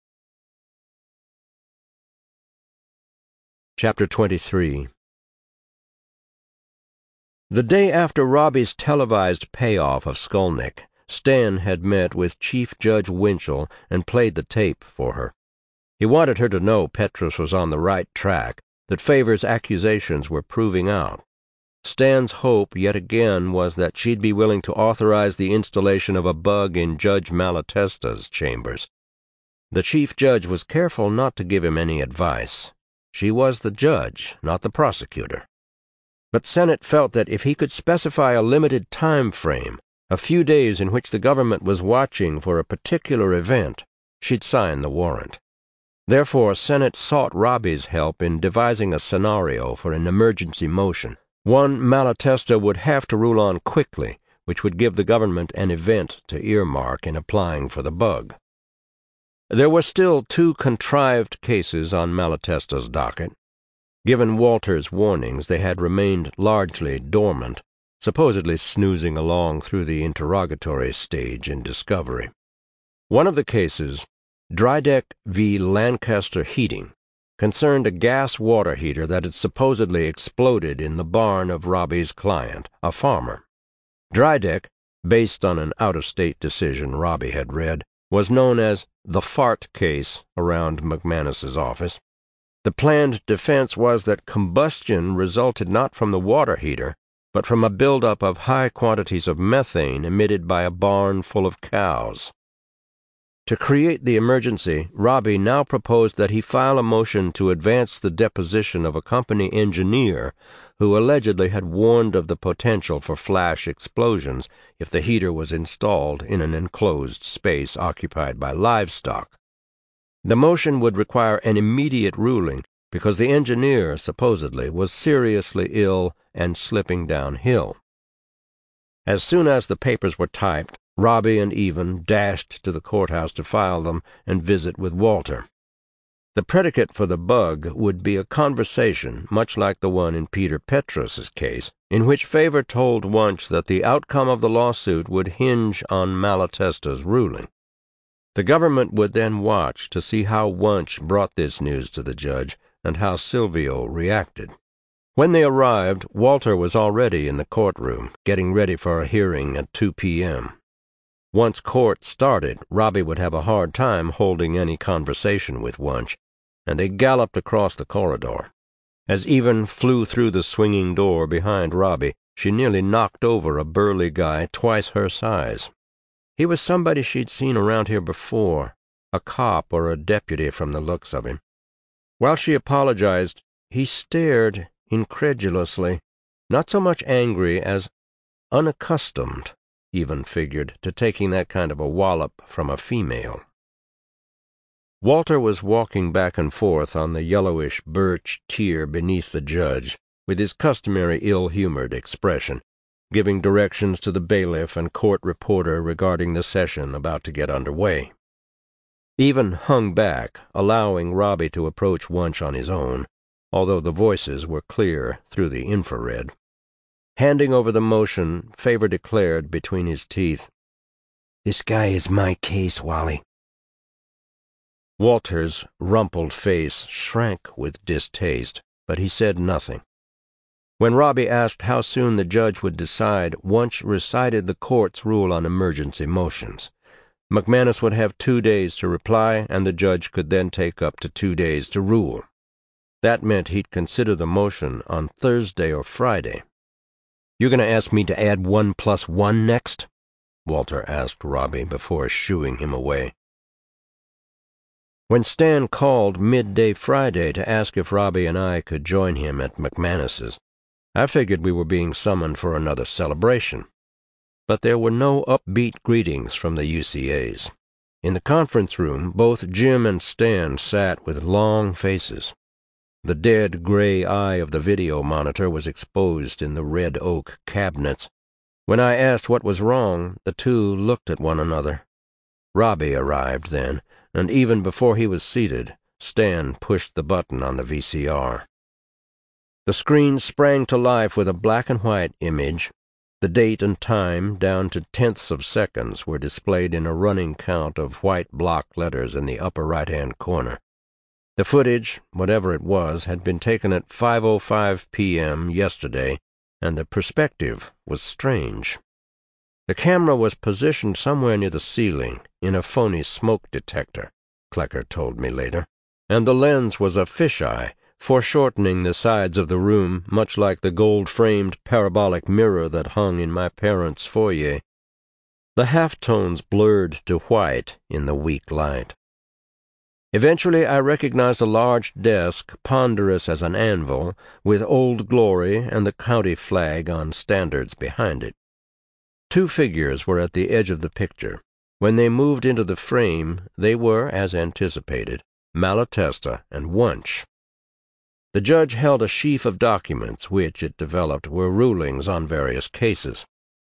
Chapter twenty-three. The day after Robbie's televised payoff of Skolnick, Stan had met with Chief Judge Winchell and played the tape for her. He wanted her to know Petrus was on the right track, that Favor's accusations were proving out. Stan's hope yet again was that she'd be willing to authorize the installation of a bug in Judge Malatesta's chambers. The Chief Judge was careful not to give him any advice. She was the judge, not the prosecutor. But Sennett felt that if he could specify a limited time frame, a few days in which the government was watching for a particular event, she'd sign the warrant. Therefore, Sennett sought Robbie's help in devising a scenario for an emergency motion, one Malatesta would have to rule on quickly, which would give the government an event to earmark in applying for the bug. There were still two contrived cases on Malatesta's docket. Given Walter's warnings, they had remained largely dormant, supposedly snoozing along through the interrogatory stage in discovery. One of the cases, Drydeck v. Lancaster Heating, concerned a gas water heater that had supposedly exploded in the barn of Robbie's client, a farmer. Drydeck, based on an out-of-state decision Robbie had read, was known as the fart case around McManus's office. The planned defense was that combustion resulted not from the water heater, but from a buildup of high quantities of methane emitted by a barn full of cows. To create the emergency, Robbie now proposed that he file a motion to advance the deposition of a company engineer who allegedly had warned of the potential for flash explosions if the heater was installed in an enclosed space occupied by livestock. The motion would require an immediate ruling because the engineer, supposedly, was seriously ill and slipping downhill. As soon as the papers were typed, Robbie and Even dashed to the courthouse to file them and visit with Walter. The predicate for the bug would be a conversation, much like the one in Peter Petrus's case, in which Favor told Wunsch that the outcome of the lawsuit would hinge on Malatesta's ruling. The government would then watch to see how Wunsch brought this news to the judge and how Silvio reacted. When they arrived, Walter was already in the courtroom, getting ready for a hearing at two p m Once court started, Robbie would have a hard time holding any conversation with Wunsch, and they galloped across the corridor. As Even flew through the swinging door behind Robbie, she nearly knocked over a burly guy twice her size. He was somebody she'd seen around here before, a cop or a deputy from the looks of him. While she apologized, he stared incredulously, not so much angry as unaccustomed, Even figured, to taking that kind of a wallop from a female. Walter was walking back and forth on the yellowish birch tier beneath the judge, with his customary ill-humored expression, giving directions to the bailiff and court reporter regarding the session about to get under way. Even hung back, allowing Robbie to approach Wunsch on his own, although the voices were clear through the infrared. Handing over the motion, Favor declared between his teeth, "This guy is my case, Wally." Walter's rumpled face shrank with distaste, but he said nothing. When Robbie asked how soon the judge would decide, Wunsch recited the court's rule on emergency motions. McManus would have two days to reply, and the judge could then take up to two days to rule. That meant he'd consider the motion on Thursday or Friday. "You going to ask me to add one plus one next?" Walter asked Robbie before shooing him away. When Stan called midday Friday to ask if Robbie and I could join him at McManus's, I figured we were being summoned for another celebration. But there were no upbeat greetings from the U C As. In the conference room, both Jim and Stan sat with long faces. The dead gray eye of the video monitor was exposed in the red oak cabinets. When I asked what was wrong, the two looked at one another. Robbie arrived then, and even before he was seated, Stan pushed the button on the V C R. The screen sprang to life with a black-and-white image. The date and time, down to tenths of seconds, were displayed in a running count of white block letters in the upper right-hand corner. The footage, whatever it was, had been taken at five oh five p m yesterday, and the perspective was strange. The camera was positioned somewhere near the ceiling, in a phony smoke detector, Klecker told me later, and the lens was a fisheye, foreshortening the sides of the room, much like the gold-framed parabolic mirror that hung in my parents' foyer. The halftones blurred to white in the weak light. Eventually I recognized a large desk, ponderous as an anvil, with Old Glory and the county flag on standards behind it. Two figures were at the edge of the picture. When they moved into the frame, they were, as anticipated, Malatesta and Wunsch. The judge held a sheaf of documents which, it developed, were rulings on various cases.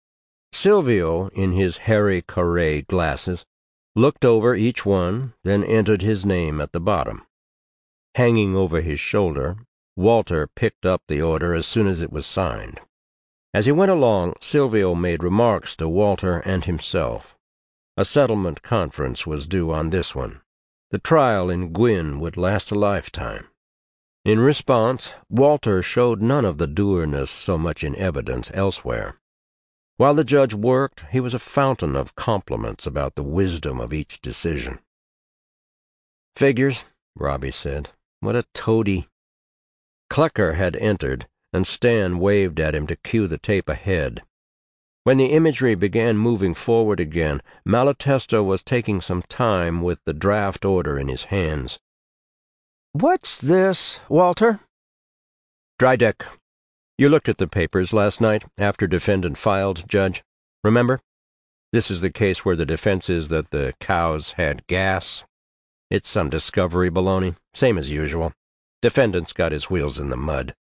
Silvio, in his Harry Carré glasses, looked over each one, then entered his name at the bottom. Hanging over his shoulder, Walter picked up the order as soon as it was signed. As he went along, Silvio made remarks to Walter and himself. A settlement conference was due on this one. The trial in Gwyn would last a lifetime. In response, Walter showed none of the dourness so much in evidence elsewhere. While the judge worked, he was a fountain of compliments about the wisdom of each decision. "Figures," Robbie said. "What a toady." Klecker had entered, and Stan waved at him to cue the tape ahead. When the imagery began moving forward again, Malatesta was taking some time with the draft order in his hands. "What's this, Walter?" "Drydeck. You looked at the papers last night, after defendant filed, Judge. Remember? This is the case where the defense is that the cows had gas. It's some discovery baloney, same as usual. Defendant's got his wheels in the mud."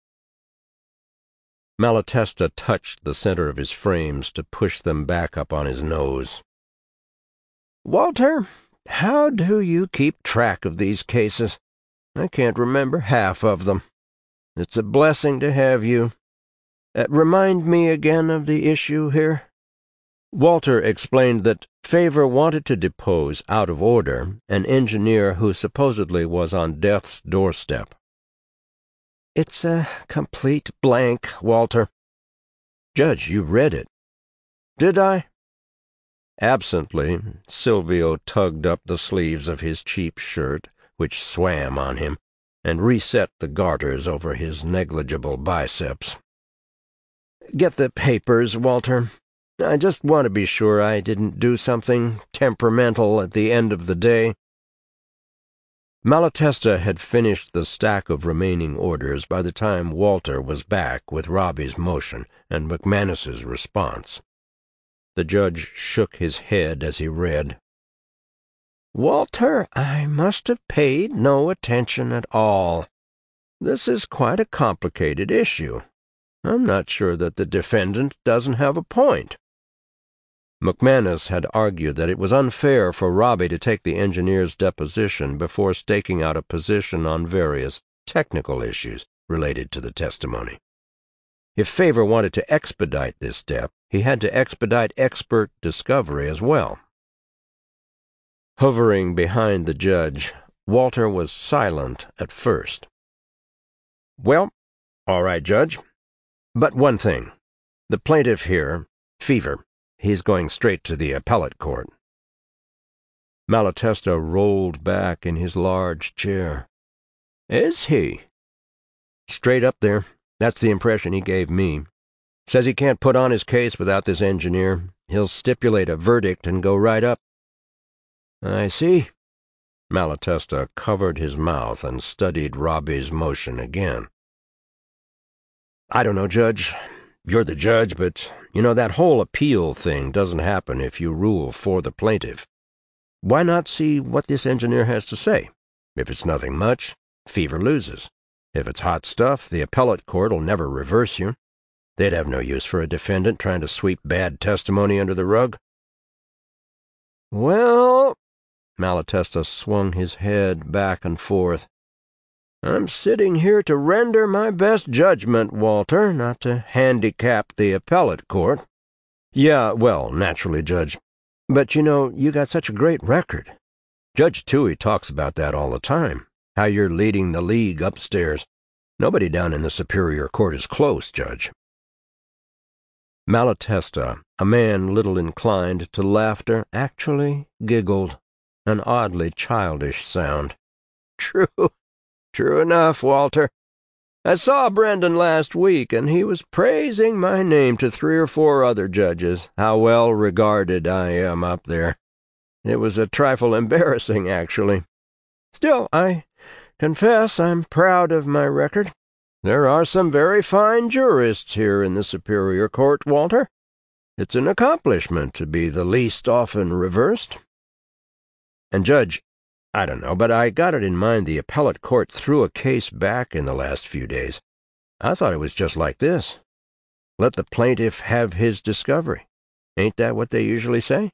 Malatesta touched the center of his frames to push them back up on his nose. "Walter, how do you keep track of these cases? I can't remember half of them. It's a blessing to have you. Uh, remind me again of the issue here." Walter explained that Favor wanted to depose, out of order, an engineer who supposedly was on death's doorstep. "It's a complete blank, Walter." "Judge, you read it." "Did I?" Absently, Silvio tugged up the sleeves of his cheap shirt, which swam on him, and reset the garters over his negligible biceps. "Get the papers, Walter. I just want to be sure I didn't do something temperamental at the end of the day." Malatesta had finished the stack of remaining orders by the time Walter was back with Robbie's motion and McManus's response. The judge shook his head as he read. "Walter, I must have paid no attention at all. This is quite a complicated issue. I'm not sure that the defendant doesn't have a point." McManus had argued that it was unfair for Robbie to take the engineer's deposition before staking out a position on various technical issues related to the testimony. If Favor wanted to expedite this step, he had to expedite expert discovery as well. Hovering behind the judge, Walter was silent at first. "Well, all right, Judge. But one thing. The plaintiff here, Fever, he's going straight to the appellate court." Malatesta rolled back in his large chair. "Is he?" "Straight up there. That's the impression he gave me. Says he can't put on his case without this engineer. He'll stipulate a verdict and go right up." "I see." Malatesta covered his mouth and studied Robbie's motion again. "I don't know, Judge. You're the judge, but, you know, that whole appeal thing doesn't happen if you rule for the plaintiff. Why not see what this engineer has to say? If it's nothing much, Fever loses. If it's hot stuff, the appellate court'll never reverse you. They'd have no use for a defendant trying to sweep bad testimony under the rug." "Well," Malatesta swung his head back and forth, "I'm sitting here to render my best judgment, Walter, not to handicap the appellate court." "Yeah, well, naturally, Judge. But, you know, you got such a great record. Judge Toohey talks about that all the time, how you're leading the league upstairs. Nobody down in the Superior Court is close, Judge." Malatesta, a man little inclined to laughter, actually giggled, an oddly childish sound. "True. True enough, Walter. I saw Brendan last week, and he was praising my name to three or four other judges, how well regarded I am up there. It was a trifle embarrassing, actually. Still, I confess I'm proud of my record. There are some very fine jurists here in the Superior Court, Walter. It's an accomplishment to be the least often reversed. And, Judge, I don't know, but I got it in mind the appellate court threw a case back in the last few days. I thought it was just like this. Let the plaintiff have his discovery. Ain't that what they usually say?"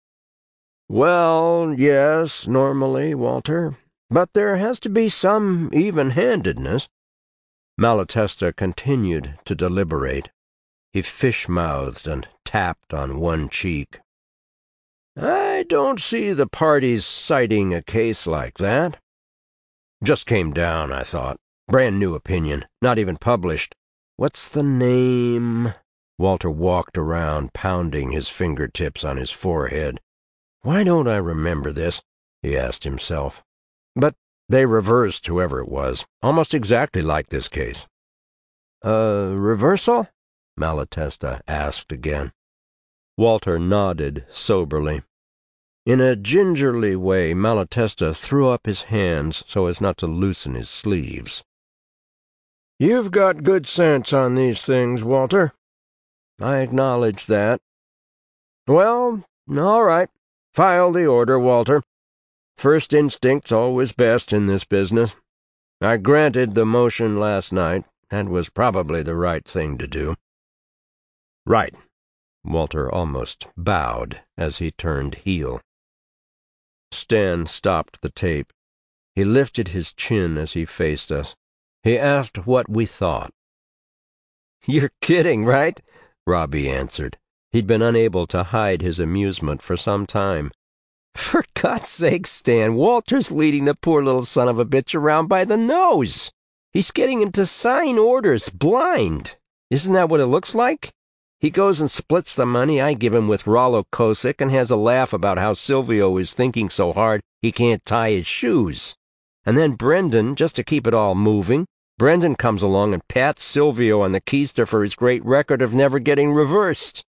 "Well, yes, normally, Walter. But there has to be some even-handedness." Malatesta continued to deliberate. He fish-mouthed and tapped on one cheek. "I don't see the parties citing a case like that. Just came down, I thought. Brand new opinion, not even published. What's the name?" Walter walked around, pounding his fingertips on his forehead. "Why don't I remember this?" he asked himself. But they reversed whoever it was, almost exactly like this case. "A reversal?" Malatesta asked again. Walter nodded soberly. In a gingerly way, Malatesta threw up his hands so as not to loosen his sleeves. "You've got good sense on these things, Walter. I acknowledge that. Well, all right. File the order, Walter. First instinct's always best in this business. I granted the motion last night. That was probably the right thing to do." "Right." Walter almost bowed as he turned heel. Stan stopped the tape. He lifted his chin as he faced us. He asked what we thought. "You're kidding, right?" Robbie answered. He'd been unable to hide his amusement for some time. "For God's sake, Stan, Walter's leading the poor little son of a bitch around by the nose. He's getting him to sign orders blind. Isn't that what it looks like? He goes and splits the money I give him with Rollo Kosick and has a laugh about how Silvio is thinking so hard he can't tie his shoes. And then Brendan, just to keep it all moving, Brendan comes along and pats Silvio on the keister for his great record of never getting reversed.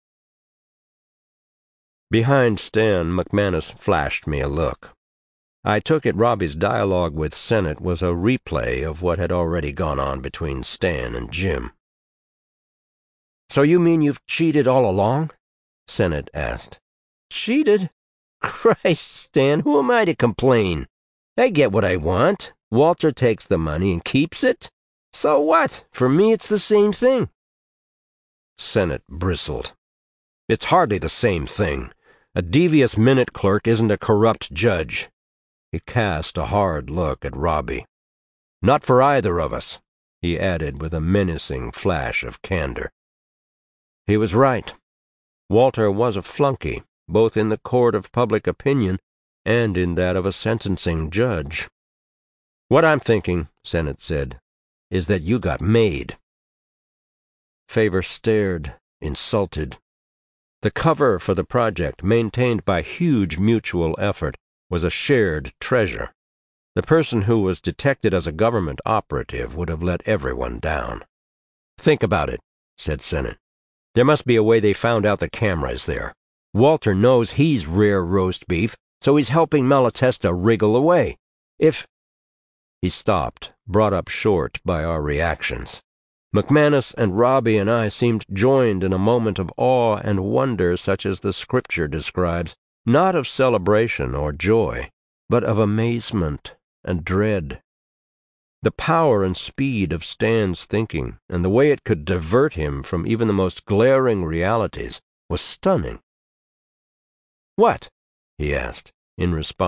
Behind Stan, McManus flashed me a look. I took it Robbie's dialogue with Sennett was a replay of what had already gone on between Stan and Jim. "So you mean you've cheated all along?" Sennett asked. "Cheated? Christ, Stan, who am I to complain? I get what I want. Walter takes the money and keeps it. So what? For me it's the same thing." Sennett bristled. "It's hardly the same thing. A devious minute clerk isn't a corrupt judge." He cast a hard look at Robbie. "Not for either of us," he added with a menacing flash of candor. He was right. Walter was a flunky, both in the court of public opinion and in that of a sentencing judge. "What I'm thinking," Sennett said, "is that you got made." Favor stared, insulted. The cover for the project, maintained by huge mutual effort, was a shared treasure. The person who was detected as a government operative would have let everyone down. "Think about it," said Sennett. "There must be a way they found out the camera is there. Walter knows he's rare roast beef, so he's helping Malatesta wriggle away. If—" He stopped, brought up short by our reactions. McManus and Robbie and I seemed joined in a moment of awe and wonder such as the Scripture describes, not of celebration or joy, but of amazement and dread. The power and speed of Stan's thinking, and the way it could divert him from even the most glaring realities, was stunning. "What?" he asked, in response